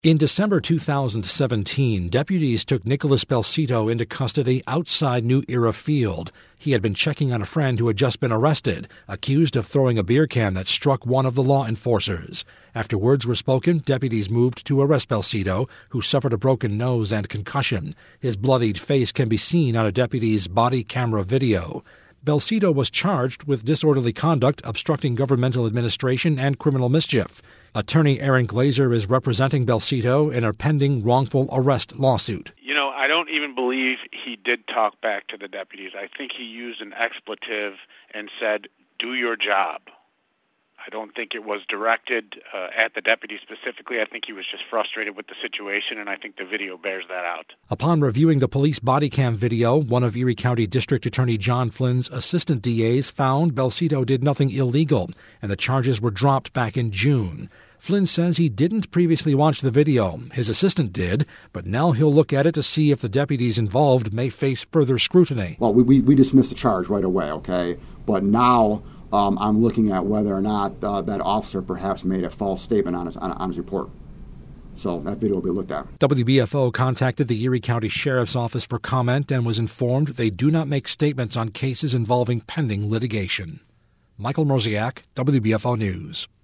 In December 2017, deputies took Nicholas Belsito into custody outside New Era Field. He had been checking on a friend who had just been arrested, accused of throwing a beer can that struck one of the law enforcers. After words were spoken, deputies moved to arrest Belsito, who suffered a broken nose and concussion. His bloodied face can be seen on a deputy's body camera video. Belsito was charged with disorderly conduct, obstructing governmental administration, and criminal mischief. Attorney Aaron Glazer is representing Belsito in a pending wrongful arrest lawsuit. I don't even believe he did talk back to the deputies. I think he used an expletive and said, "Do your job." I don't think it was directed at the deputy specifically. I think he was just frustrated with the situation, and I think the video bears that out. Upon reviewing the police body cam video, one of Erie County District Attorney John Flynn's assistant DAs found Belsito did nothing illegal, and the charges were dropped back in June. Flynn says he didn't previously watch the video. His assistant did, but now he'll look at it to see if the deputies involved may face further scrutiny. Well, we dismissed the charge right away, okay? But now I'm looking at whether or not that officer perhaps made a false statement on his report. So that video will be looked at. WBFO contacted the Erie County Sheriff's Office for comment and was informed they do not make statements on cases involving pending litigation. Michael Mrozek, WBFO News.